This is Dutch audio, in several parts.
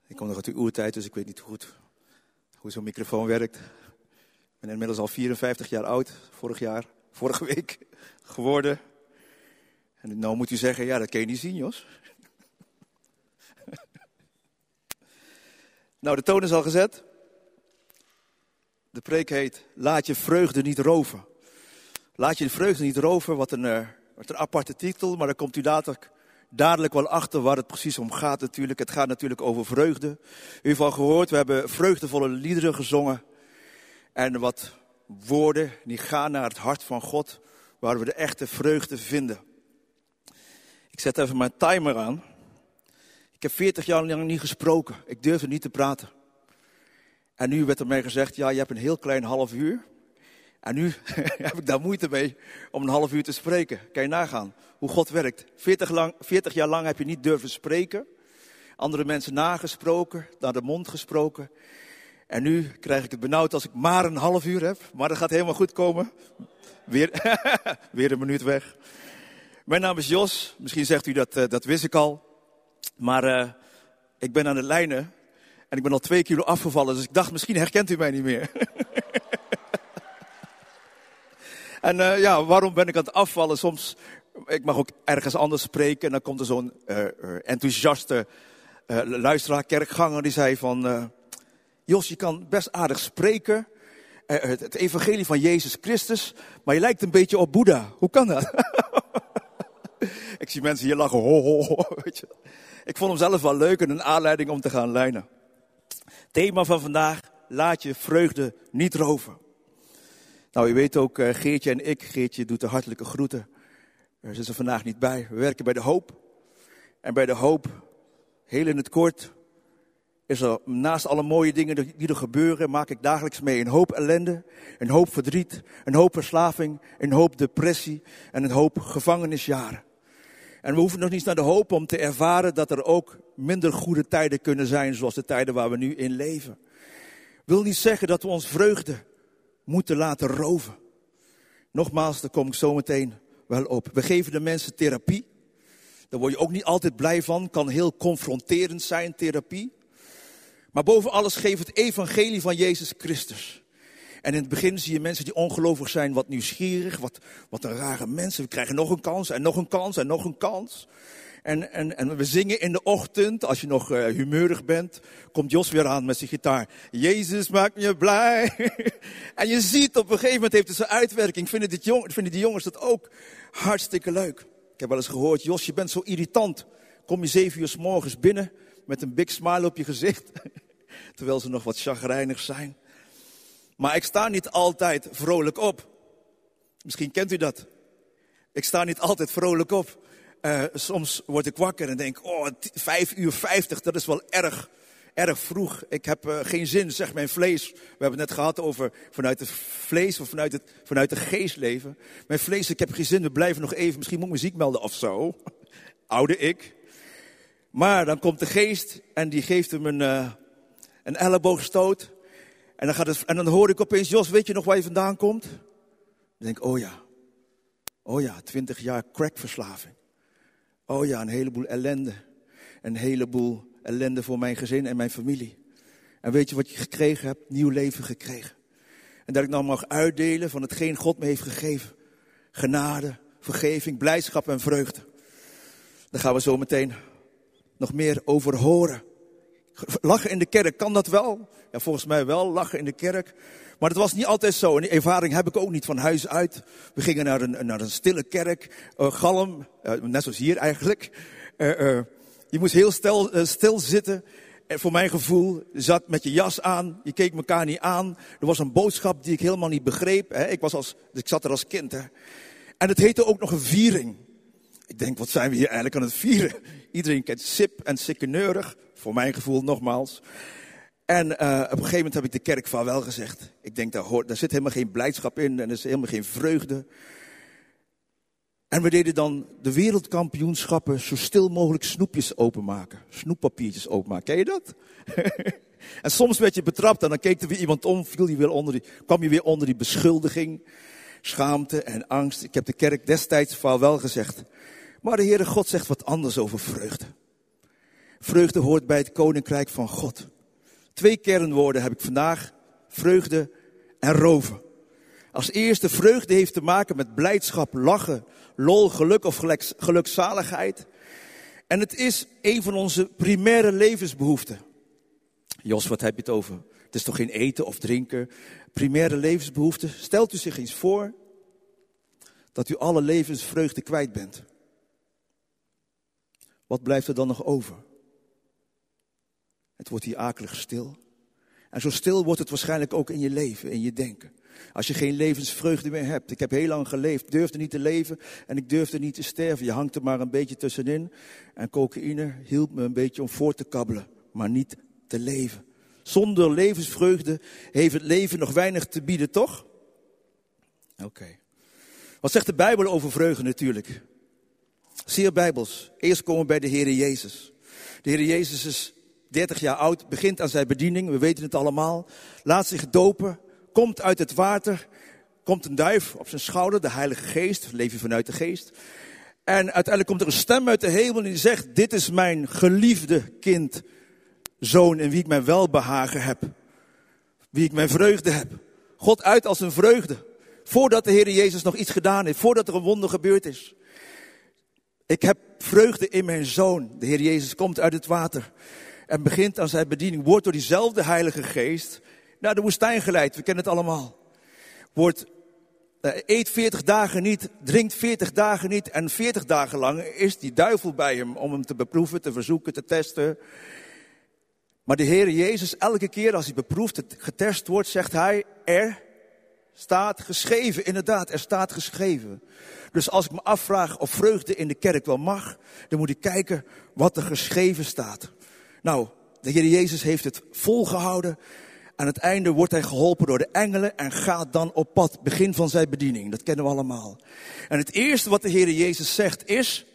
Ik kom nog uit de oertijd, dus ik weet niet goed hoe zo'n microfoon werkt. Ik ben inmiddels al 54 jaar oud, vorige week geworden. En nou moet u zeggen, ja, dat kan je niet zien, Jos. Nou, de toon is al gezet. De preek heet, laat je vreugde niet roven. Laat je de vreugde niet roven, wat een aparte titel, maar daar komt u dadelijk wel achter waar het precies om gaat natuurlijk. Het gaat natuurlijk over vreugde. U heeft al gehoord, we hebben vreugdevolle liederen gezongen. En wat woorden die gaan naar het hart van God, waar we de echte vreugde vinden. Ik zet even mijn timer aan. Ik heb 40 jaar lang niet gesproken. Ik durfde niet te praten. En nu werd er mij gezegd, ja, je hebt een heel klein half uur. En nu heb ik daar moeite mee om een half uur te spreken. Kan je nagaan hoe God werkt. 40 jaar lang heb je niet durven spreken. Andere mensen nagesproken, naar de mond gesproken. En nu krijg ik het benauwd als ik maar een half uur heb. Maar dat gaat helemaal goed komen. Weer een minuut weg. Mijn naam is Jos. Misschien zegt u dat wist ik al. Maar ik ben aan de lijnen. En ik ben al 2 kilo afgevallen. Dus ik dacht, misschien herkent u mij niet meer. En waarom ben ik aan het afvallen? Soms, ik mag ook ergens anders spreken. En dan komt er zo'n enthousiaste luisteraar, kerkganger, die zei van... Jos, je kan best aardig spreken. Het evangelie van Jezus Christus. Maar je lijkt een beetje op Boeddha. Hoe kan dat? Ik zie mensen hier lachen. Ho, ho, ho, weet je. Ik vond hem zelf wel leuk en een aanleiding om te gaan lijnen. Thema van vandaag, laat je vreugde niet roven. Nou, u weet ook, Geertje en ik, Geertje doet de hartelijke groeten. Ze is er vandaag niet bij. We werken bij de Hoop. En bij de Hoop, heel in het kort, is er naast alle mooie dingen die er gebeuren, maak ik dagelijks mee een hoop ellende, een hoop verdriet, een hoop verslaving, een hoop depressie en een hoop gevangenisjaren. En we hoeven nog niet naar de Hoop om te ervaren dat er ook minder goede tijden kunnen zijn, zoals de tijden waar we nu in leven. Wil niet zeggen dat we ons vreugde moeten laten roven. Nogmaals, daar kom ik zo meteen wel op. We geven de mensen therapie. Daar word je ook niet altijd blij van. Kan heel confronterend zijn, therapie. Maar boven alles geef het evangelie van Jezus Christus. En in het begin zie je mensen die ongelovig zijn, wat nieuwsgierig, wat een rare mensen. We krijgen nog een kans en nog een kans en nog een kans. En we zingen in de ochtend, als je nog humeurig bent, komt Jos weer aan met zijn gitaar. Jezus maakt me blij. En je ziet op een gegeven moment heeft het zijn uitwerking. Vinden die jongens dat ook hartstikke leuk. Ik heb wel eens gehoord, Jos, je bent zo irritant. Kom je 7 uur 's morgens binnen met een big smile op je gezicht. Terwijl ze nog wat chagrijnig zijn. Maar ik sta niet altijd vrolijk op. Misschien kent u dat. Ik sta niet altijd vrolijk op. Soms word ik wakker en denk, 5:50, dat is wel erg vroeg. Ik heb geen zin, zegt mijn vlees. We hebben het net gehad over vanuit het vlees of vanuit de geest leven. Mijn vlees, ik heb geen zin, we blijven nog even. Misschien moet ik muziek melden of zo. Oude ik. Maar dan komt de geest en die geeft hem een elleboogstoot. En dan hoor ik opeens, Jos, weet je nog waar je vandaan komt? Dan denk ik, oh ja, 20 jaar crackverslaving. Oh ja, een heleboel ellende. Een heleboel ellende voor mijn gezin en mijn familie. En weet je wat je gekregen hebt? Nieuw leven gekregen. En dat ik nou mag uitdelen van hetgeen God me heeft gegeven. Genade, vergeving, blijdschap en vreugde. Daar gaan we zo meteen nog meer over horen. Lachen in de kerk, kan dat wel? Ja, volgens mij wel, lachen in de kerk. Maar dat was niet altijd zo. En die ervaring heb ik ook niet van huis uit. We gingen naar een stille kerk, galm, net zoals hier eigenlijk. Je moest heel stil zitten. En voor mijn gevoel, je zat met je jas aan, je keek elkaar niet aan. Er was een boodschap die ik helemaal niet begreep. Hè. Ik zat er als kind. Hè. En het heette ook nog een viering. Ik denk, wat zijn we hier eigenlijk aan het vieren? Iedereen kent sip en sikkeneurig. Voor mijn gevoel nogmaals. En op een gegeven moment heb ik de kerk vaarwel gezegd. Ik denk, daar zit helemaal geen blijdschap in en er is helemaal geen vreugde. En we deden dan de wereldkampioenschappen zo stil mogelijk snoepjes openmaken. Snoeppapiertjes openmaken. Ken je dat? En soms werd je betrapt en dan keek er weer iemand om, kwam je weer onder die beschuldiging. Schaamte en angst. Ik heb de kerk destijds vaarwel gezegd. Maar de Heere God zegt wat anders over vreugde. Vreugde hoort bij het koninkrijk van God. 2 kernwoorden heb ik vandaag. Vreugde en roven. Als eerste, vreugde heeft te maken met blijdschap, lachen, lol, geluk of gelukzaligheid. En het is een van onze primaire levensbehoeften. Jos, wat heb je het over? Het is toch geen eten of drinken? Primaire levensbehoeften. Stelt u zich eens voor dat u alle levensvreugde kwijt bent. Wat blijft er dan nog over? Het wordt hier akelig stil. En zo stil wordt het waarschijnlijk ook in je leven, in je denken. Als je geen levensvreugde meer hebt. Ik heb heel lang geleefd, durfde niet te leven en ik durfde niet te sterven. Je hangt er maar een beetje tussenin. En cocaïne hielp me een beetje om voort te kabbelen, maar niet te leven. Zonder levensvreugde heeft het leven nog weinig te bieden, toch? Oké. Wat zegt de Bijbel over vreugde natuurlijk? Zeer Bijbels. Eerst komen we bij de Heer Jezus. De Heer Jezus is 30 jaar oud, begint aan zijn bediening, we weten het allemaal. Laat zich dopen, komt uit het water, komt een duif op zijn schouder, de Heilige Geest, leven vanuit de Geest. En uiteindelijk komt er een stem uit de hemel en die zegt, dit is mijn geliefde kind, zoon in wie ik mijn welbehagen heb. Wie ik mijn vreugde heb. God uit als een vreugde. Voordat de Heer Jezus nog iets gedaan heeft, voordat er een wonder gebeurd is. Ik heb vreugde in mijn zoon. De Heer Jezus komt uit het water en begint aan zijn bediening. Wordt door diezelfde Heilige Geest naar de woestijn geleid. We kennen het allemaal. Eet 40 dagen niet, drinkt 40 dagen niet. En 40 dagen lang is die duivel bij hem om hem te beproeven, te verzoeken, te testen. Maar de Heer Jezus, elke keer als hij beproefd, getest wordt, zegt hij, er staat geschreven. Inderdaad, er staat geschreven. Dus als ik me afvraag of vreugde in de kerk wel mag, dan moet ik kijken wat er geschreven staat. Nou, de Heer Jezus heeft het volgehouden. Aan het einde wordt hij geholpen door de engelen en gaat dan op pad. Begin van zijn bediening, dat kennen we allemaal. En het eerste wat de Heer Jezus zegt is,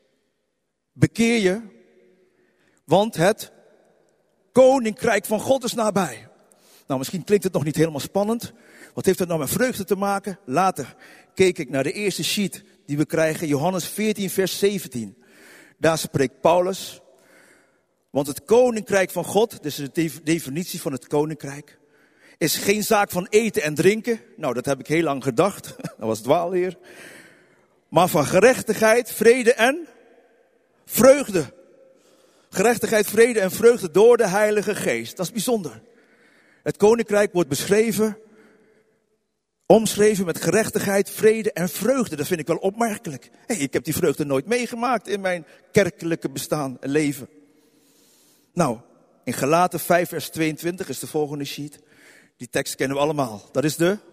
bekeer je, want het koninkrijk van God is nabij. Nou, misschien klinkt het nog niet helemaal spannend. Wat heeft dat nou met vreugde te maken? Later keek ik naar de eerste sheet die we krijgen, Johannes 14 vers 17. Daar spreekt Paulus. Want het koninkrijk van God, dus de definitie van het koninkrijk, is geen zaak van eten en drinken. Nou, dat heb ik heel lang gedacht. Dat was dwaalleer. Maar van gerechtigheid, vrede en vreugde. Gerechtigheid, vrede en vreugde door de Heilige Geest. Dat is bijzonder. Het koninkrijk wordt beschreven, omschreven met gerechtigheid, vrede en vreugde. Dat vind ik wel opmerkelijk. Ik heb die vreugde nooit meegemaakt in mijn kerkelijke bestaan en leven. Nou, in Galaten 5 vers 22 is de volgende sheet. Die tekst kennen we allemaal. Dat is de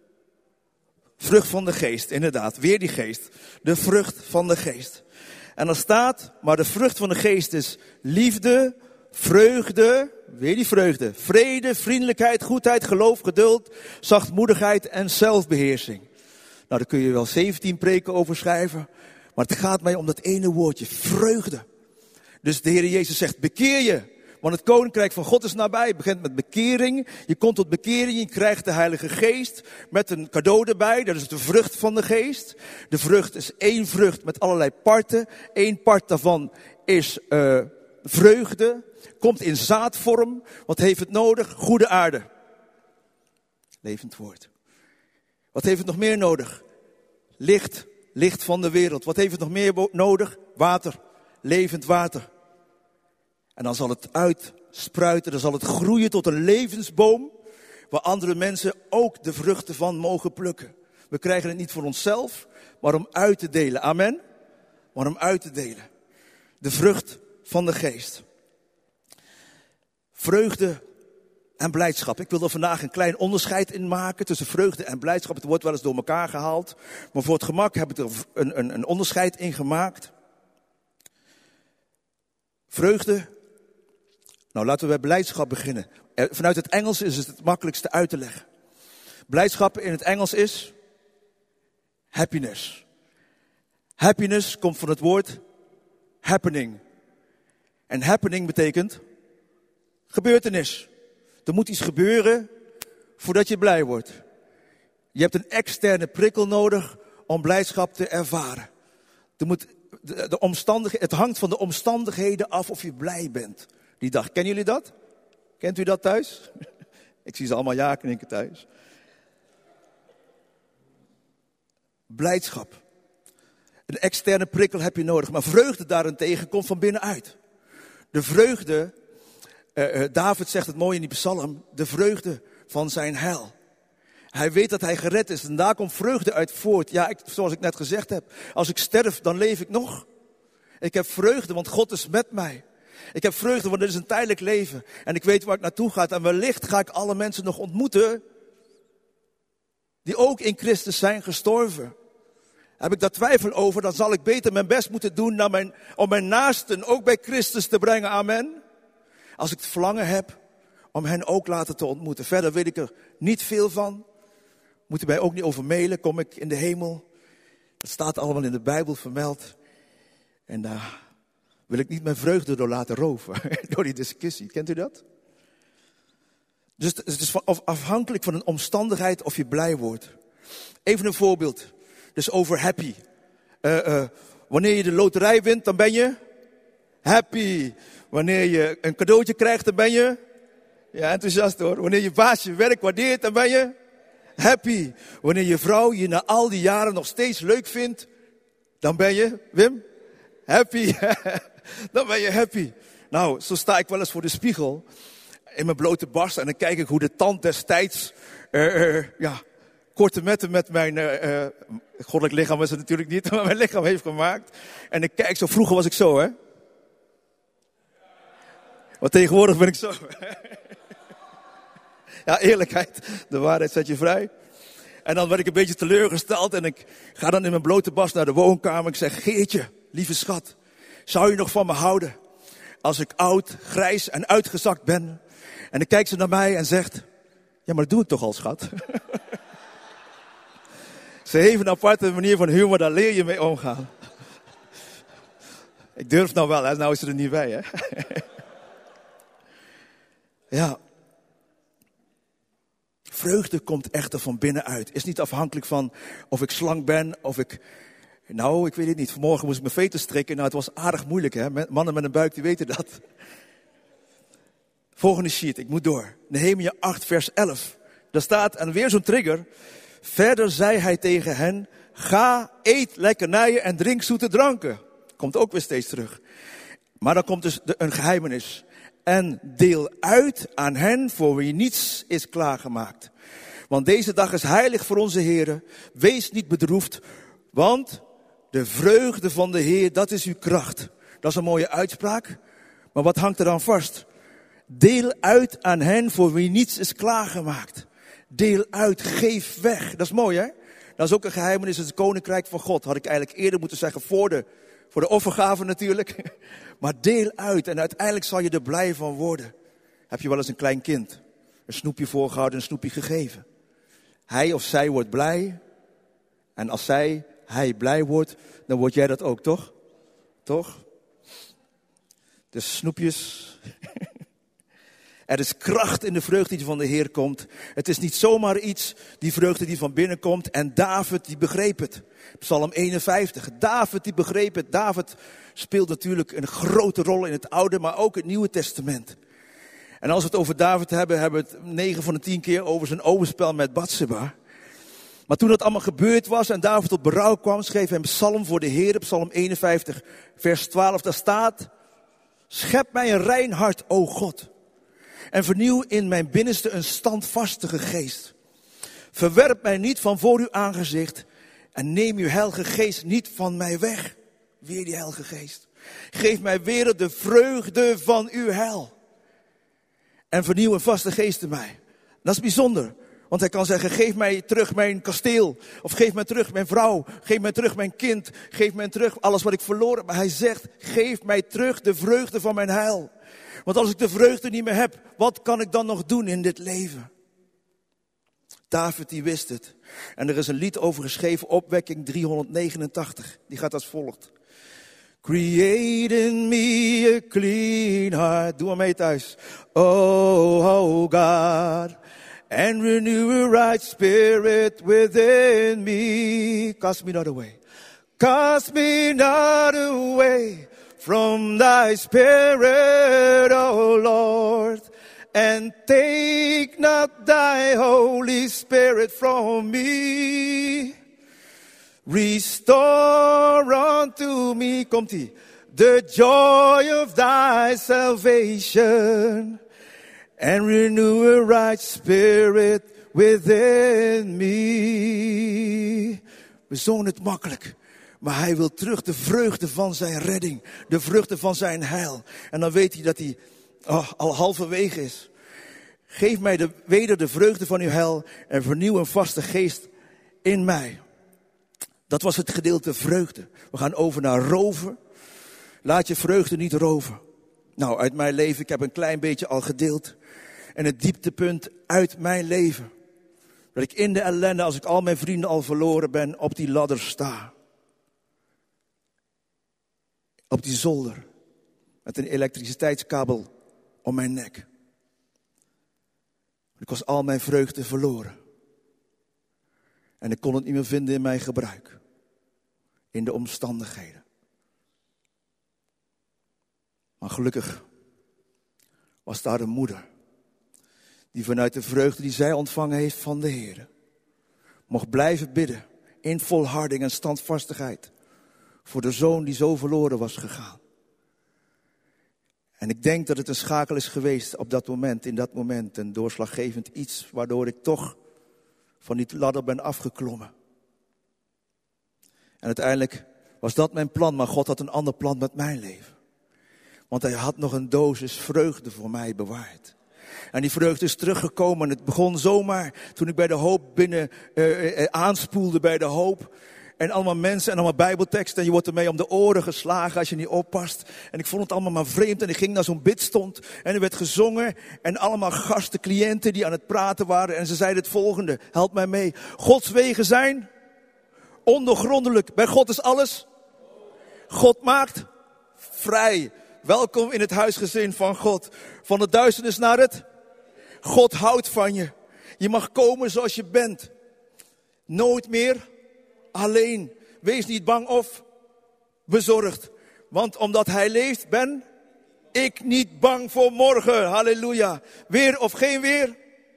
vrucht van de geest, inderdaad. Weer die geest. De vrucht van de geest. En er staat, maar de vrucht van de geest is liefde, vreugde, weer die vreugde. Vrede, vriendelijkheid, goedheid, geloof, geduld, zachtmoedigheid en zelfbeheersing. Nou, daar kun je wel 17 preken over schrijven. Maar het gaat mij om dat ene woordje, vreugde. Dus de Heer Jezus zegt, bekeer je. Want het koninkrijk van God is nabij. Het begint met bekering. Je komt tot bekering. Je krijgt de Heilige Geest. Met een cadeau erbij. Dat is de vrucht van de geest. De vrucht is één vrucht met allerlei parten. Eén part daarvan is vreugde. Komt in zaadvorm. Wat heeft het nodig? Goede aarde. Levend woord. Wat heeft het nog meer nodig? Licht. Licht van de wereld. Wat heeft het nog meer nodig? Water. Levend water. En dan zal het uitspruiten, dan zal het groeien tot een levensboom, waar andere mensen ook de vruchten van mogen plukken. We krijgen het niet voor onszelf, maar om uit te delen. Amen? Maar om uit te delen. De vrucht van de geest. Vreugde en blijdschap. Ik wil er vandaag een klein onderscheid in maken tussen vreugde en blijdschap. Het wordt wel eens door elkaar gehaald. Maar voor het gemak heb ik er een onderscheid in gemaakt. Vreugde. Nou, laten we bij blijdschap beginnen. Vanuit het Engels is het makkelijkste uit te leggen. Blijdschap in het Engels is happiness. Happiness komt van het woord happening. En happening betekent gebeurtenis. Er moet iets gebeuren voordat je blij wordt. Je hebt een externe prikkel nodig om blijdschap te ervaren. Het hangt van de omstandigheden af of je blij bent die dag. Kennen jullie dat? Kent u dat thuis? Ik zie ze allemaal ja knikken thuis. Blijdschap. Een externe prikkel heb je nodig. Maar vreugde daarentegen komt van binnenuit. De vreugde, David zegt het mooi in die psalm, de vreugde van zijn heil. Hij weet dat hij gered is en daar komt vreugde uit voort. Ja, zoals ik net gezegd heb, als ik sterf, dan leef ik nog. Ik heb vreugde, want God is met mij. Ik heb vreugde, want dit is een tijdelijk leven. En ik weet waar ik naartoe ga. En wellicht ga ik alle mensen nog ontmoeten die ook in Christus zijn gestorven. Heb ik daar twijfel over, dan zal ik beter mijn best moeten doen om mijn naasten ook bij Christus te brengen. Amen. Als ik het verlangen heb om hen ook later te ontmoeten. Verder weet ik er niet veel van. Moet u mij ook niet over mailen, kom ik in de hemel. Dat staat allemaal in de Bijbel vermeld. En daar wil ik niet mijn vreugde door laten roven. Door die discussie. Kent u dat? Dus het is afhankelijk van een omstandigheid of je blij wordt. Even een voorbeeld. Dus over happy. Wanneer je de loterij wint, dan ben je happy. Wanneer je een cadeautje krijgt, dan ben je enthousiast hoor. Wanneer je baas je werk waardeert, dan ben je happy. Wanneer je vrouw je na al die jaren nog steeds leuk vindt, dan ben je, Wim, happy. Dan ben je happy. Nou, zo sta ik wel eens voor de spiegel in mijn blote barst en dan kijk ik hoe de tand destijds, korte metten met mijn, goddelijk lichaam is het natuurlijk niet, maar mijn lichaam heeft gemaakt. En ik kijk zo, vroeger was ik zo, hè. Maar tegenwoordig ben ik zo. Ja, eerlijkheid, de waarheid zet je vrij. En dan werd ik een beetje teleurgesteld en ik ga dan in mijn blote barst naar de woonkamer. Ik zeg, Geertje, lieve schat, zou je nog van me houden als ik oud, grijs en uitgezakt ben? En dan kijkt ze naar mij en zegt, ja, maar dat doe ik toch al, schat. Ze heeft een aparte manier van humor, daar leer je mee omgaan. Ik durf nou wel, hè? Nou is ze er niet bij, hè. Ja. Vreugde komt echter van binnenuit. Is niet afhankelijk van of ik slank ben, of ik... Nou, ik weet het niet. Vanmorgen moest ik mijn veten strikken. Nou, het was aardig moeilijk, hè. Mannen met een buik, die weten dat. Volgende sheet, ik moet door. Nehemia 8, vers 11. Daar staat, en weer zo'n trigger. Verder zei hij tegen hen, ga, eet lekkernijen en drink zoete dranken. Komt ook weer steeds terug. Maar dan komt dus een geheimenis. En deel uit aan hen voor wie niets is klaargemaakt. Want deze dag is heilig voor onze Heer. Wees niet bedroefd, want de vreugde van de Heer, dat is uw kracht. Dat is een mooie uitspraak. Maar wat hangt er dan vast? Deel uit aan hen voor wie niets is klaargemaakt. Deel uit, geef weg. Dat is mooi, hè? Dat is ook een geheimenis in het koninkrijk van God. Had ik eigenlijk eerder moeten zeggen voor de offergave natuurlijk. Maar deel uit en uiteindelijk zal je er blij van worden. Heb je wel eens een klein kind een snoepje voorgehouden, een snoepje gegeven. Hij of zij wordt blij. En als hij blij wordt, dan word jij dat ook, toch? Toch? Dus snoepjes. Er is kracht in de vreugde die van de Heer komt. Het is niet zomaar iets, die vreugde die van binnen komt. En David die begreep het. Psalm 51. David die begreep het. David speelt natuurlijk een grote rol in het Oude, maar ook het Nieuwe Testament. En als we het over David hebben we het 9 van de 10 keer over zijn overspel met Batseba. Maar toen dat allemaal gebeurd was en David tot berouw kwam, schreef hij een psalm voor de Heer. Psalm 51, vers 12. Daar staat, schep mij een rein hart, o God. En vernieuw in mijn binnenste een standvastige geest. Verwerp mij niet van voor uw aangezicht. En neem uw heilige geest niet van mij weg. Weer die heilige geest. Geef mij weer de vreugde van uw heil. En vernieuw een vaste geest in mij. Dat is bijzonder. Want hij kan zeggen, geef mij terug mijn kasteel. Of geef mij terug mijn vrouw. Geef mij terug mijn kind. Geef mij terug alles wat ik verloren heb. Maar hij zegt, geef mij terug de vreugde van mijn heil. Want als ik de vreugde niet meer heb, wat kan ik dan nog doen in dit leven? David die wist het. En er is een lied over geschreven, Opwekking 389. Die gaat als volgt. Create in me a clean heart. Doe maar mee thuis. Oh God. And renew a right spirit within me. Cast me not away. Cast me not away from thy spirit, O Lord, and take not thy Holy Spirit from me. Restore unto me, komt-ie, the joy of thy salvation, and renew a right spirit within me. We zongen het makkelijk. Maar hij wil terug de vreugde van zijn redding. De vreugde van zijn heil. En dan weet hij dat hij al halverwege is. Geef mij weder de vreugde van uw heil. En vernieuw een vaste geest in mij. Dat was het gedeelte vreugde. We gaan over naar roven. Laat je vreugde niet roven. Nou, uit mijn leven, ik heb een klein beetje al gedeeld. En het dieptepunt uit mijn leven. Dat ik in de ellende, als ik al mijn vrienden al verloren ben, op die ladder sta. Op die zolder. Met een elektriciteitskabel om mijn nek. Ik was al mijn vreugde verloren. En ik kon het niet meer vinden in mijn gebruik. In de omstandigheden. Maar gelukkig was daar een moeder. Die vanuit de vreugde die zij ontvangen heeft van de Heer. Mocht blijven bidden. In volharding en standvastigheid. Voor de zoon die zo verloren was gegaan. En ik denk dat het een schakel is geweest op dat moment, in dat moment. Een doorslaggevend iets waardoor ik toch van die ladder ben afgeklommen. En uiteindelijk was dat mijn plan, maar God had een ander plan met mijn leven. Want hij had nog een dosis vreugde voor mij bewaard. En die vreugde is teruggekomen. En het begon zomaar toen ik bij de hoop aanspoelde bij de hoop. En allemaal mensen en allemaal bijbelteksten. En je wordt ermee om de oren geslagen als je niet oppast. En ik vond het allemaal maar vreemd. En ik ging naar zo'n bidstond. En er werd gezongen. En allemaal gasten, cliënten die aan het praten waren. En ze zeiden het volgende. Help mij mee. Gods wegen zijn ondoorgrondelijk. Bij God is alles. God maakt vrij. Welkom in het huisgezin van God. Van de duisternis naar het. God houdt van je. Je mag komen zoals je bent. Nooit meer alleen. Wees niet bang of bezorgd. Want omdat hij leeft ben ik niet bang voor morgen. Halleluja. Weer of geen weer?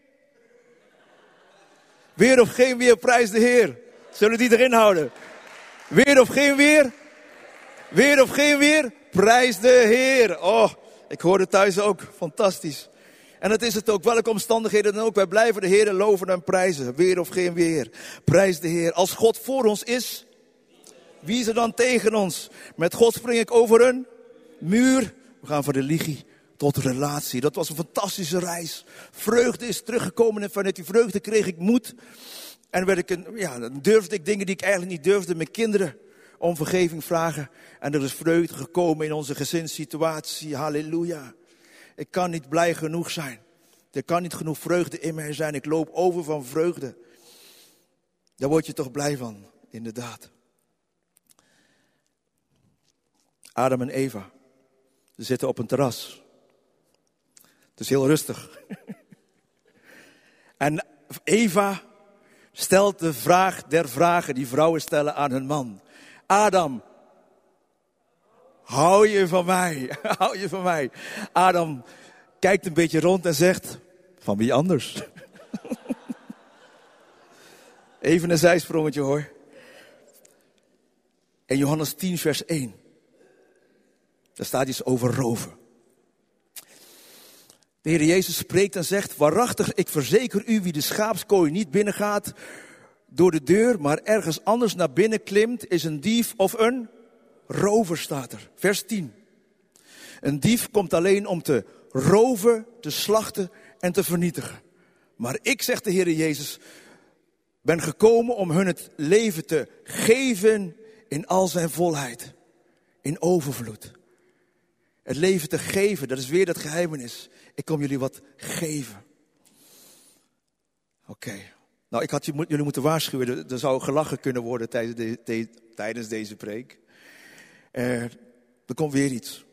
Weer of geen weer, prijs de Heer. Zullen we die erin houden? Weer of geen weer? Weer of geen weer? Prijs de Heer. Oh, ik hoorde thuis ook. Fantastisch. En dat is het ook. Welke omstandigheden dan ook. Wij blijven de Heer loven en prijzen. Weer of geen weer. Prijs de Heer. Als God voor ons is, wie is er dan tegen ons? Met God spring ik over een muur. We gaan van religie tot relatie. Dat was een fantastische reis. Vreugde is teruggekomen en vanuit die vreugde kreeg ik moed. En dan durfde ik dingen die ik eigenlijk niet durfde. Mijn kinderen om vergeving vragen. En er is vreugde gekomen in onze gezinssituatie. Halleluja. Ik kan niet blij genoeg zijn. Er kan niet genoeg vreugde in mij zijn. Ik loop over van vreugde. Daar word je toch blij van, inderdaad. Adam en Eva. Ze zitten op een terras. Het is heel rustig. En Eva stelt de vraag der vragen die vrouwen stellen aan hun man. Adam, hou je van mij? Hou je van mij? Adam kijkt een beetje rond en zegt, van wie anders? Even een zijsprongetje hoor. In Johannes 10 vers 1. Daar staat iets over roven. De Heer Jezus spreekt en zegt, waarachtig, ik verzeker u, wie de schaapskooi niet binnengaat door de deur, maar ergens anders naar binnen klimt, is een dief of een rover, staat er. Vers 10. Een dief komt alleen om te roven, te slachten en te vernietigen. Maar ik, zegt de Heer Jezus, ben gekomen om hun het leven te geven in al zijn volheid. In overvloed. Het leven te geven, dat is weer dat geheimenis. Ik kom jullie wat geven. Oké. Nou, ik had jullie moeten waarschuwen. Er zou gelachen kunnen worden tijdens deze preek. Er komt weer iets.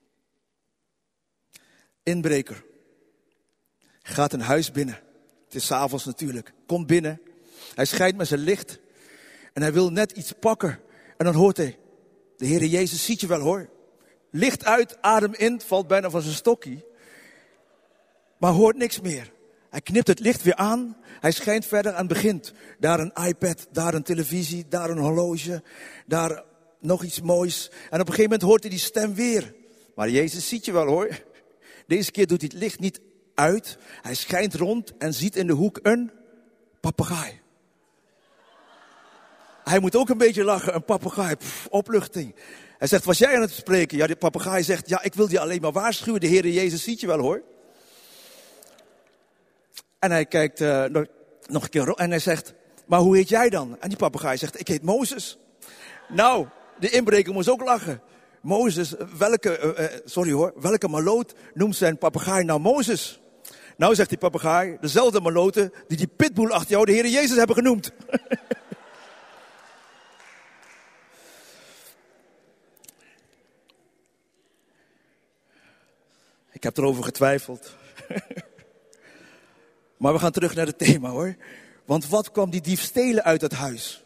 Inbreker. Gaat een huis binnen. Het is 's avonds natuurlijk. Komt binnen. Hij schijnt met zijn licht. En hij wil net iets pakken. En dan hoort hij, de Heere Jezus ziet je wel hoor. Licht uit, adem in, valt bijna van zijn stokkie. Maar hoort niks meer. Hij knipt het licht weer aan. Hij schijnt verder en begint. Daar een iPad, daar een televisie, daar een horloge. Daar nog iets moois. En op een gegeven moment hoort hij die stem weer. Maar Jezus ziet je wel hoor. Deze keer doet hij het licht niet uit. Hij schijnt rond en ziet in de hoek een papegaai. Hij moet ook een beetje lachen, een papegaai. Opluchting. Hij zegt, was jij aan het spreken? Ja, de papegaai zegt, ja, ik wil je alleen maar waarschuwen. De Heere Jezus ziet je wel hoor. En hij kijkt nog een keer en hij zegt, maar hoe heet jij dan? En die papegaai zegt, ik heet Mozes. Nou, de inbreker moest ook lachen. Mozes, welke maloot noemt zijn papegaai nou Mozes? Nou, zegt die papegaai, dezelfde maloten die pitbull achter jou de Heere Jezus hebben genoemd. Ik heb erover getwijfeld. Maar we gaan terug naar het thema hoor. Want wat kwam die dief stelen uit het huis?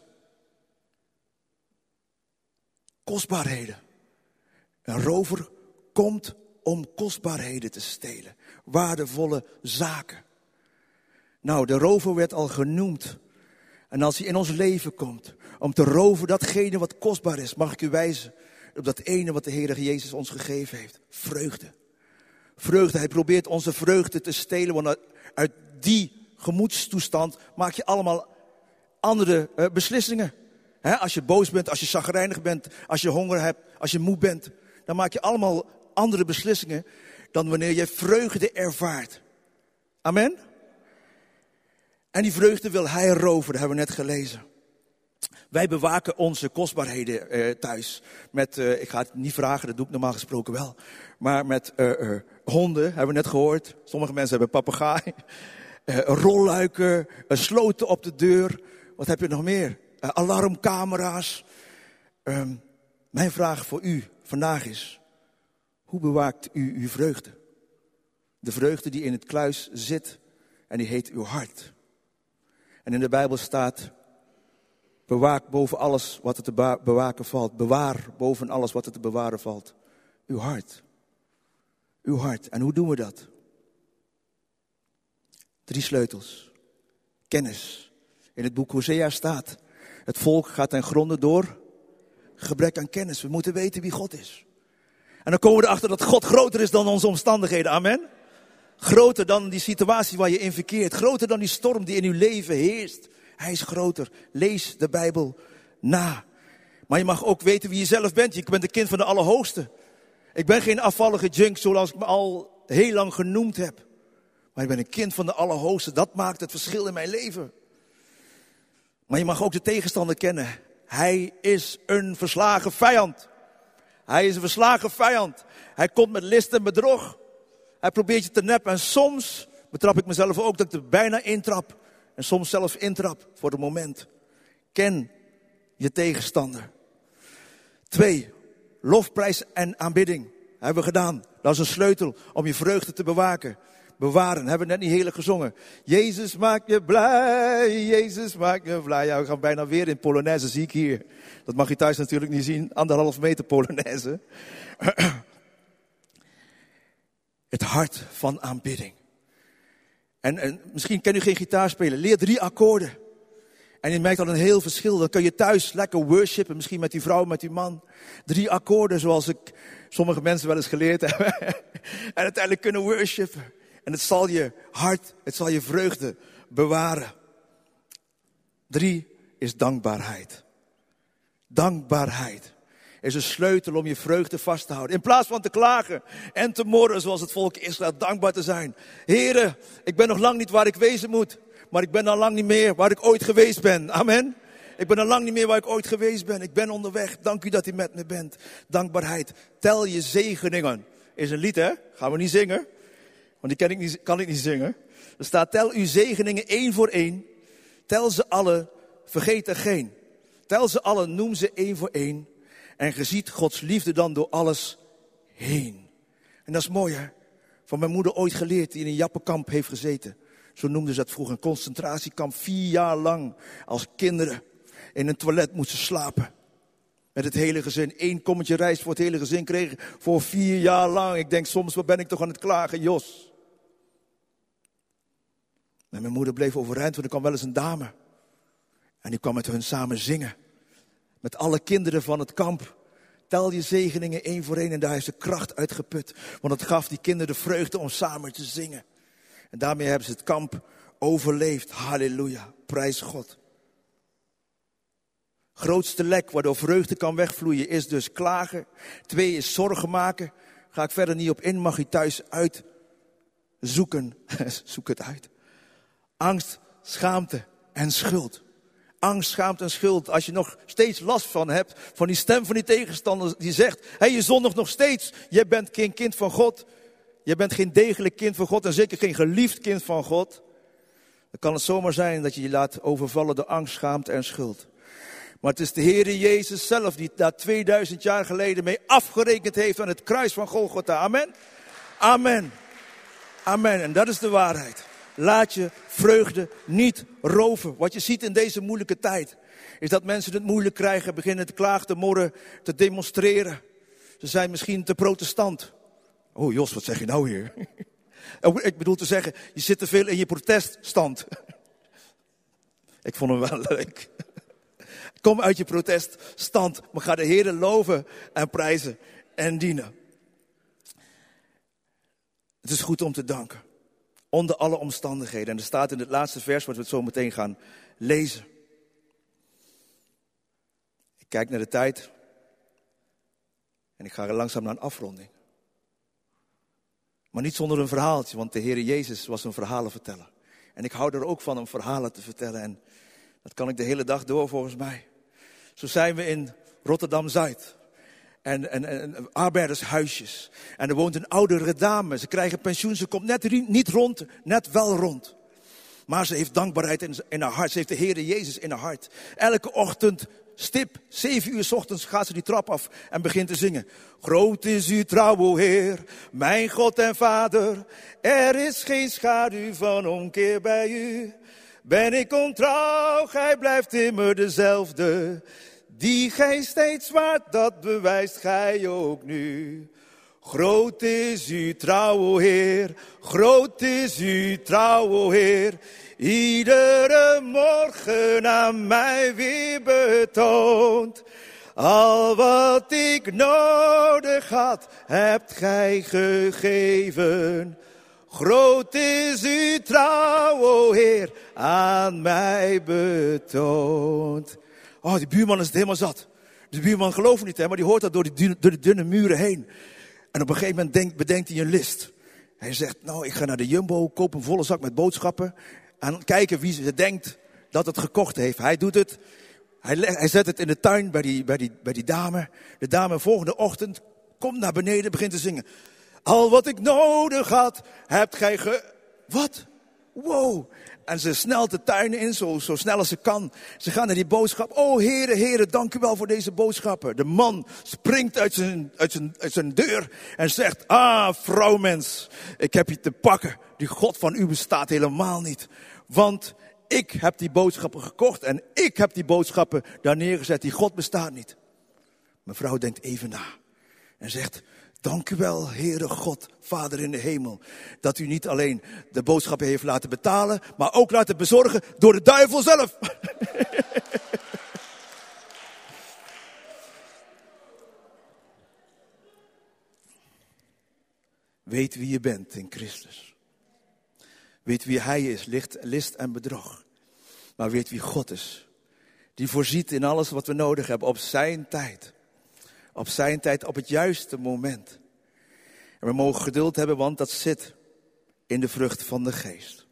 Kostbaarheden. Een rover komt om kostbaarheden te stelen. Waardevolle zaken. Nou, de rover werd al genoemd. En als hij in ons leven komt om te roven datgene wat kostbaar is, mag ik u wijzen op dat ene wat de Heer Jezus ons gegeven heeft. Vreugde. Vreugde, hij probeert onze vreugde te stelen, want uit die gemoedstoestand maak je allemaal andere beslissingen. Als je boos bent, als je chagrijnig bent, als je honger hebt, als je moe bent, dan maak je allemaal andere beslissingen dan wanneer je vreugde ervaart. Amen? En die vreugde wil hij roven, dat hebben we net gelezen. Wij bewaken onze kostbaarheden thuis. Met, ik ga het niet vragen, dat doe ik normaal gesproken wel. Maar met honden, hebben we net gehoord. Sommige mensen hebben een papegaai. Rolluiken, sloten op de deur. Wat heb je nog meer? Alarmcamera's. Mijn vraag voor u vandaag is, hoe bewaakt u uw vreugde? De vreugde die in het kluis zit en die heet uw hart. En in de Bijbel staat, bewaak boven alles wat er te bewaken valt. Bewaar boven alles wat er te bewaren valt. Uw hart. Uw hart. En hoe doen we dat? 3 sleutels. Kennis. In het boek Hosea staat, het volk gaat ten gronde door gebrek aan kennis. We moeten weten wie God is. En dan komen we erachter dat God groter is dan onze omstandigheden. Amen. Groter dan die situatie waar je in verkeert. Groter dan die storm die in uw leven heerst. Hij is groter. Lees de Bijbel na. Maar je mag ook weten wie je zelf bent. Je bent een kind van de Allerhoogste. Ik ben geen afvallige junk zoals ik me al heel lang genoemd heb. Maar ik ben een kind van de Allerhoogste. Dat maakt het verschil in mijn leven. Maar je mag ook de tegenstander kennen. Hij is een verslagen vijand. Hij is een verslagen vijand. Hij komt met list en bedrog. Hij probeert je te neppen. En soms betrap ik mezelf ook dat ik er bijna intrap. En soms zelfs intrap voor het moment. Ken je tegenstander. 2. Lofprijs en aanbidding. Hebben we gedaan. Dat is een sleutel om je vreugde te bewaken. Bewaren. Hebben we net niet heerlijk gezongen. Jezus maakt je blij. Jezus maakt je blij. Ja, we gaan bijna weer in Polonaise. Zie ik hier. Dat mag je thuis natuurlijk niet zien. 1,5 meter Polonaise. Het hart van aanbidding. En misschien ken u geen gitaar spelen. Leer 3 akkoorden. En je merkt dan een heel verschil. Dan kun je thuis lekker worshipen. Misschien met die vrouw, met die man. 3 akkoorden zoals ik sommige mensen wel eens geleerd heb. En uiteindelijk kunnen worshipen. En het zal je hart, het zal je vreugde bewaren. 3 is dankbaarheid. Dankbaarheid is een sleutel om je vreugde vast te houden. In plaats van te klagen en te morren zoals het volk Israël, dankbaar te zijn. Here, ik ben nog lang niet waar ik wezen moet. Maar ik ben al lang niet meer waar ik ooit geweest ben. Amen. Ik ben al lang niet meer waar ik ooit geweest ben. Ik ben onderweg. Dank u dat u met me bent. Dankbaarheid. Tel je zegeningen. Is een lied, hè? Gaan we niet zingen. Want die kan ik niet zingen. Er staat, tel uw zegeningen 1 voor 1. Tel ze alle, vergeet er geen. Tel ze alle, noem ze 1 voor 1. En je ziet Gods liefde dan door alles heen. En dat is mooi, hè? Van mijn moeder ooit geleerd, die in een jappenkamp heeft gezeten. Zo noemden ze dat vroeger, een concentratiekamp. 4 jaar lang als kinderen in een toilet moesten slapen. Met het hele gezin. 1 kommetje rijst voor het hele gezin kregen. Voor 4 jaar lang. Ik denk soms, wat ben ik toch aan het klagen, Jos. En mijn moeder bleef overeind, want er kwam wel eens een dame. En die kwam met hun samen zingen. Met alle kinderen van het kamp. Tel je zegeningen 1 voor 1 en daar heeft ze kracht uitgeput. Want het gaf die kinderen de vreugde om samen te zingen. En daarmee hebben ze het kamp overleefd. Halleluja, prijs God. Grootste lek waardoor vreugde kan wegvloeien is dus klagen. 2 is zorgen maken. Ga ik verder niet op in, mag je thuis uitzoeken. Zoek het uit. Angst, schaamte en schuld. Angst, schaamte en schuld. Als je nog steeds last van hebt, van die stem van die tegenstander die zegt, hey, je zondigt nog steeds. Je bent geen kind van God. Je bent geen degelijk kind van God en zeker geen geliefd kind van God. Dan kan het zomaar zijn dat je je laat overvallen door angst, schaamte en schuld. Maar het is de Heere Jezus zelf die daar 2000 jaar geleden mee afgerekend heeft aan het kruis van Golgotha. Amen. Amen. Amen. En dat is de waarheid. Laat je vreugde niet roven. Wat je ziet in deze moeilijke tijd, is dat mensen het moeilijk krijgen, beginnen te klagen, te morren, te demonstreren. Ze zijn misschien te protestant. Oh Jos, wat zeg je nou hier? Ik bedoel te zeggen, je zit te veel in je proteststand. Ik vond hem wel leuk. Kom uit je proteststand, maar ga de Heere loven en prijzen en dienen. Het is goed om te danken. Onder alle omstandigheden. En er staat in het laatste vers, wat we het zo meteen gaan lezen. Ik kijk naar de tijd. En ik ga langzaam naar een afronding. Maar niet zonder een verhaaltje, want de Heere Jezus was een verhalenverteller. En ik hou er ook van om verhalen te vertellen. En dat kan ik de hele dag door volgens mij. Zo zijn we in Rotterdam-Zuid. En arbeidershuisjes. En er woont een oudere dame. Ze krijgen pensioen. Ze komt net niet rond, net wel rond. Maar ze heeft dankbaarheid in haar hart. Ze heeft de Heere Jezus in haar hart. Elke ochtend, stip, 7 uur 's ochtends gaat ze die trap af en begint te zingen. Groot is uw trouw, o Heer, mijn God en Vader. Er is geen schaduw van omkeer bij u. Ben ik ontrouw, gij blijft immer dezelfde. Die gij steeds waart, dat bewijst gij ook nu. Groot is uw trouw, o Heer, groot is uw trouw, o Heer. Iedere morgen aan mij weer betoond. Al wat ik nodig had, hebt gij gegeven. Groot is uw trouw, o Heer, aan mij betoond. Oh, die buurman is het helemaal zat. De buurman gelooft niet, hè, maar die hoort dat door de dunne muren heen. En op een gegeven moment bedenkt hij een list. Hij zegt, nou, ik ga naar de Jumbo, koop een volle zak met boodschappen. En kijken wie ze denkt dat het gekocht heeft. Hij doet het. Hij zet het in de tuin bij die dame. De dame volgende ochtend komt naar beneden, begint te zingen. Al wat ik nodig had, hebt gij Wat? Wow. En ze snelt de tuin in, zo snel als ze kan. Ze gaan naar die boodschap. Oh, heren, dank u wel voor deze boodschappen. De man springt uit zijn deur en zegt, vrouwmens, ik heb je te pakken. Die God van u bestaat helemaal niet. Want ik heb die boodschappen gekocht en ik heb die boodschappen daar neergezet. Die God bestaat niet. Mevrouw denkt even na en zegt, dank u wel, Heere God, Vader in de hemel, dat u niet alleen de boodschappen heeft laten betalen, maar ook laten bezorgen door de duivel zelf. Weet wie je bent in Christus. Weet wie Hij is, list en bedrog. Maar weet wie God is. Die voorziet in alles wat we nodig hebben op zijn tijd. Op zijn tijd, op het juiste moment. En we mogen geduld hebben, want dat zit in de vrucht van de geest.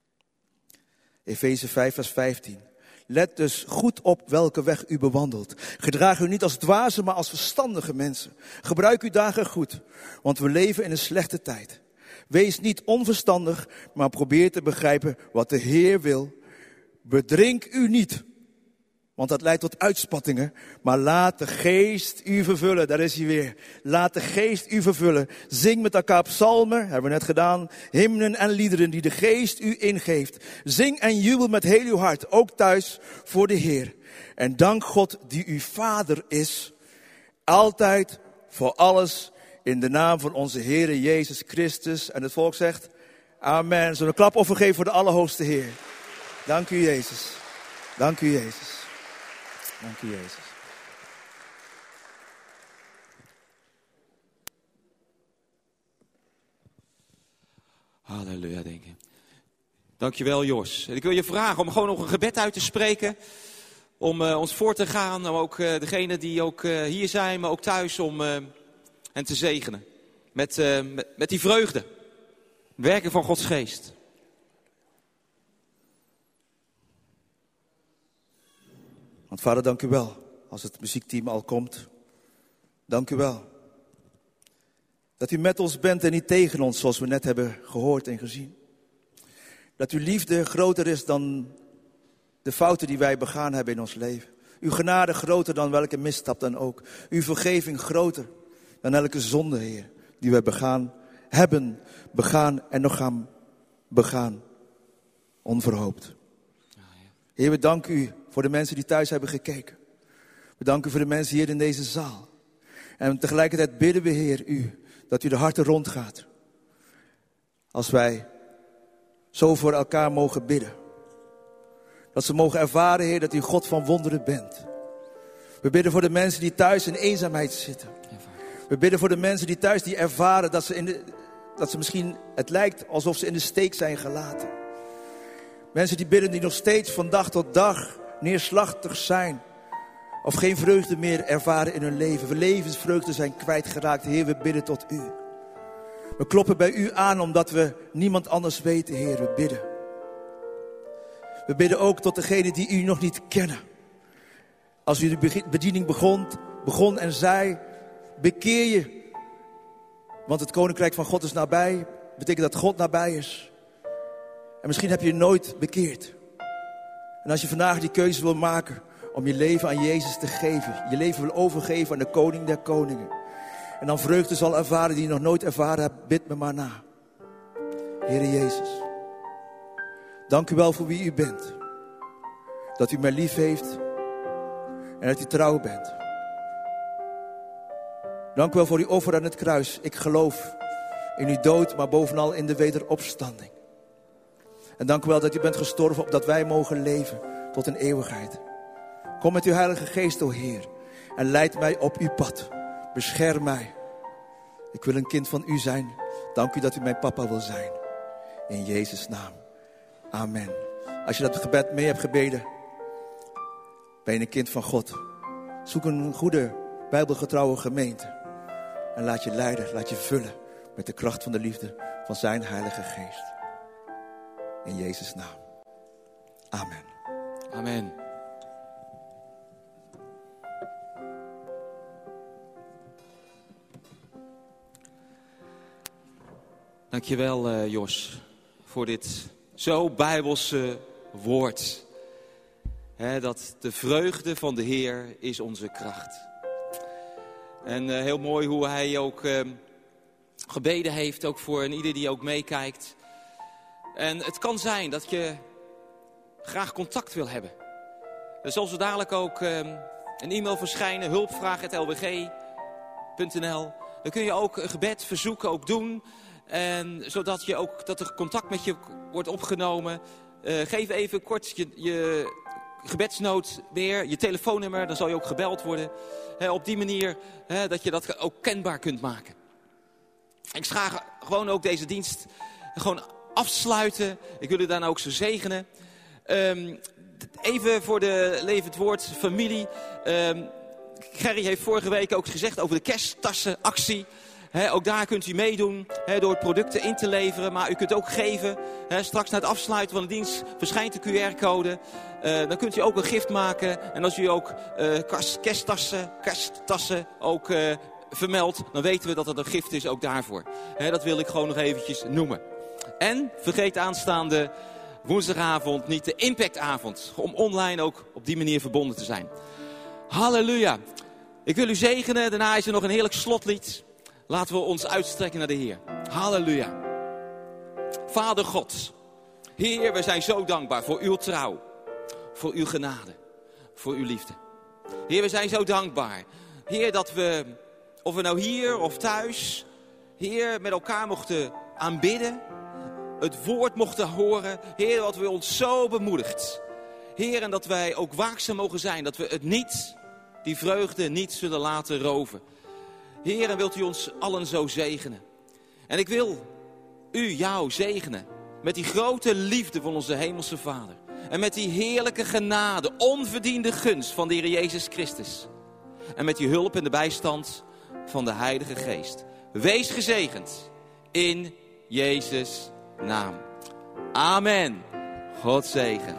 Efeze 5 vers 15. Let dus goed op welke weg u bewandelt. Gedraag u niet als dwazen, maar als verstandige mensen. Gebruik uw dagen goed, want we leven in een slechte tijd. Wees niet onverstandig, maar probeer te begrijpen wat de Heer wil. Bedrink u niet, want dat leidt tot uitspattingen. Maar laat de geest u vervullen. Daar is hij weer. Laat de geest u vervullen. Zing met elkaar psalmen, hebben we net gedaan. Hymnen en liederen die de geest u ingeeft. Zing en jubel met heel uw hart, ook thuis voor de Heer. En dank God die uw Vader is Altijd, voor alles, in de naam van onze Heere Jezus Christus. En het volk zegt, amen. Zullen we een klap overgeven voor de Allerhoogste Heer. Dank u, Jezus. Dank u, Jezus. Dank u, Jezus. Halleluja, denk ik. Dankjewel, Jos. En ik wil je vragen om gewoon nog een gebed uit te spreken. Om ons voor te gaan. Om ook degenen die ook hier zijn, maar ook thuis, om hen te zegenen. Met die vreugde. Werken van Gods geest. Want vader, dank u wel. Als het muziekteam al komt. Dank u wel. Dat u met ons bent en niet tegen ons, zoals we net hebben gehoord en gezien. Dat uw liefde groter is dan de fouten die wij begaan hebben in ons leven. Uw genade groter dan welke misstap dan ook. Uw vergeving groter dan elke zonde, Heer, die wij begaan en nog gaan begaan. Onverhoopt. Heer, we danken u voor de mensen die thuis hebben gekeken. We danken u voor de mensen hier in deze zaal. En tegelijkertijd bidden we, Heer, u, dat u de harten rondgaat. Als wij zo voor elkaar mogen bidden. Dat ze mogen ervaren, Heer, dat u God van wonderen bent. We bidden voor de mensen die thuis in eenzaamheid zitten. We bidden voor de mensen die thuis die ervaren dat ze misschien, het lijkt alsof ze in de steek zijn gelaten. Mensen die bidden die nog steeds van dag tot dag neerslachtig zijn. Of geen vreugde meer ervaren in hun leven. Levensvreugde zijn kwijtgeraakt. Heer, we bidden tot u. We kloppen bij u aan omdat we niemand anders weten, Heer. We bidden. We bidden ook tot degenen die u nog niet kennen. Als u de bediening begon en zei, bekeer je. Want het koninkrijk van God is nabij. Betekent dat God nabij is. En misschien heb je je nooit bekeerd. En als je vandaag die keuze wil maken om je leven aan Jezus te geven. Je leven wil overgeven aan de koning der koningen. En dan vreugde zal ervaren die je nog nooit ervaren hebt. Bid me maar na. Heere Jezus. Dank u wel voor wie u bent. Dat u mij lief heeft. En dat u trouw bent. Dank u wel voor uw offer aan het kruis. Ik geloof in uw dood, maar bovenal in de wederopstanding. En dank u wel dat u bent gestorven opdat wij mogen leven tot een eeuwigheid. Kom met uw Heilige Geest, o Heer. En leid mij op uw pad. Bescherm mij. Ik wil een kind van u zijn. Dank u dat u mijn papa wil zijn. In Jezus' naam. Amen. Als je dat gebed mee hebt gebeden, ben je een kind van God. Zoek een goede, bijbelgetrouwe gemeente. En laat je leiden, laat je vullen met de kracht van de liefde van zijn Heilige Geest. In Jezus' naam. Amen. Amen. Dankjewel, Jos, voor dit zo bijbelse woord. Dat de vreugde van de Heer is onze kracht. En heel mooi hoe hij ook gebeden heeft, ook voor een ieder die ook meekijkt. En het kan zijn dat je graag contact wil hebben. Er zal zo dadelijk ook een e-mail verschijnen, hulpvraag@lbg.nl. Dan kun je ook een gebed, verzoeken ook doen. En zodat je ook, dat er contact met je wordt opgenomen. Geef even kort je gebedsnood weer, je telefoonnummer, dan zal je ook gebeld worden. Op die manier dat je dat ook kenbaar kunt maken. Ik ga gewoon ook deze dienst gewoon afsluiten. Ik wil u daarna ook zo zegenen. Even voor de Levend Woord familie. Gerry heeft vorige week ook gezegd over de kersttassenactie. Ook daar kunt u meedoen door producten in te leveren. Maar u kunt ook geven. Straks na het afsluiten van de dienst verschijnt de QR-code. Dan kunt u ook een gift maken. En als u ook kersttassen ook vermeldt, dan weten we dat het een gift is ook daarvoor. Dat wil ik gewoon nog eventjes noemen. En vergeet aanstaande woensdagavond niet de impactavond. Om online ook op die manier verbonden te zijn. Halleluja. Ik wil u zegenen. Daarna is er nog een heerlijk slotlied. Laten we ons uitstrekken naar de Heer. Halleluja. Vader God. Heer, we zijn zo dankbaar voor uw trouw. Voor uw genade. Voor uw liefde. Heer, we zijn zo dankbaar Heer, dat we, of we nou hier of thuis, Heer, met elkaar mochten aanbidden. Het woord mochten horen. Heer, dat we ons zo bemoedigt. Heer, en dat wij ook waakzaam mogen zijn. Dat we het niet, die vreugde niet zullen laten roven. Heer, en wilt u ons allen zo zegenen. En ik wil jou zegenen. Met die grote liefde van onze hemelse Vader. En met die heerlijke genade, onverdiende gunst van de Heer Jezus Christus. En met die hulp en de bijstand van de Heilige Geest. Wees gezegend in Jezus' naam. Amen. God zegen.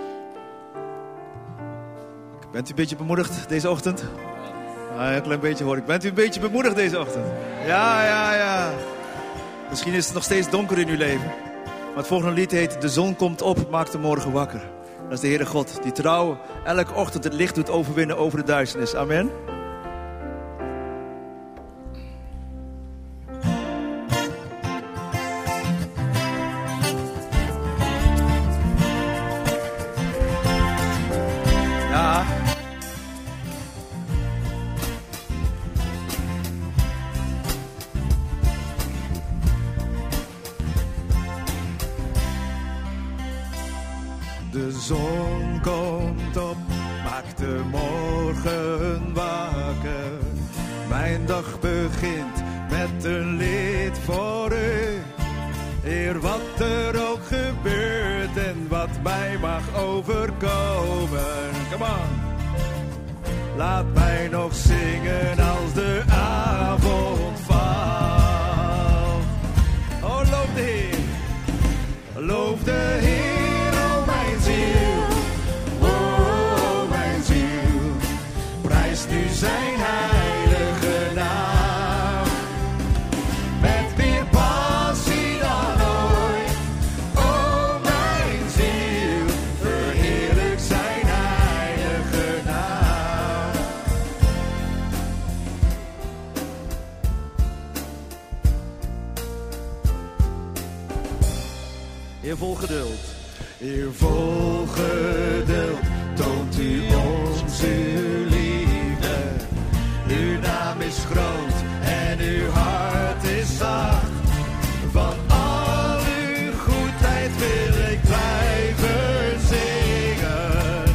Bent u een beetje bemoedigd deze ochtend? Een klein beetje hoor ik. Bent u een beetje bemoedigd deze ochtend? Ja. Misschien is het nog steeds donker in uw leven. Maar het volgende lied heet De zon komt op, maakt de morgen wakker. Dat is de Heere God die trouw elke ochtend het licht doet overwinnen over de duisternis. Amen. Ja. De zon komt op, maakt de morgen wakker. Mijn dag begint met een lied voor u. Heer, wat er ook gebeurt en wat mij mag overkomen. Come on. Laat mij nog zingen als de avond valt. Oh, loof de Heer. Loof de Heer. Nu zijn heilige naam, met meer passie dan ooit. O mijn ziel, verheerlijk zijn heilige naam. Heer vol geduld, Heer vol geduld, toont u ons uw liefde. Uw naam is groot en uw hart is zacht. Van al uw goedheid wil ik blijven zingen.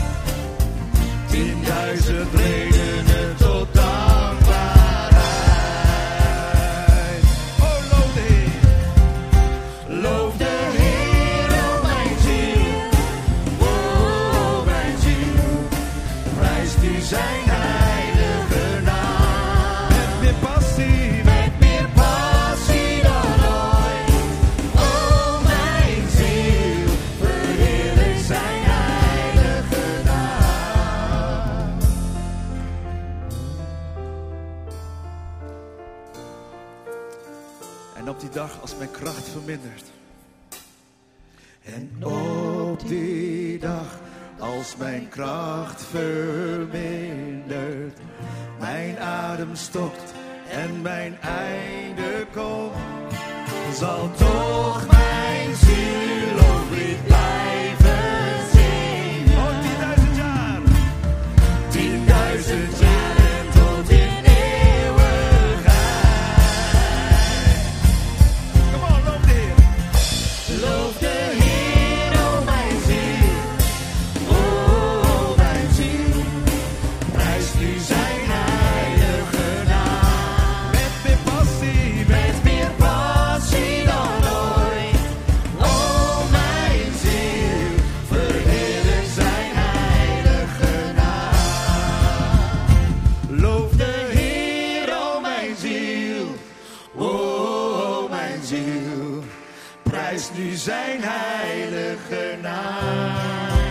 10.000 redenen tot dankbaarheid. Oh, loof de Heer. Loof de Heer, oh mijn ziel. Oh, mijn ziel. Prijst u zijn heilige naam. Met meer passie dan ooit. Oh, mijn ziel, verheerlijk zijn heilige naam. En op die dag als mijn kracht vermindert. En op die dag als mijn kracht vermindert, mijn adem stokt en mijn einde komt, zal toch mijn ziel loflied blijven zingen. Oh, 10.000 jaar. 10.000 jaar en tot in eeuwigheid. Kom on, loof de Heer. Loof de Heer, oh mijn ziel. Oh, mijn ziel. Prijs nu zijn heilige naam. Met meer passie dan ooit. Oh, mijn ziel. Verheerlijk zijn heilige naam. Loof de Heer, oh mijn ziel. Oh, mijn ziel. Prijs nu zijn heilige naam.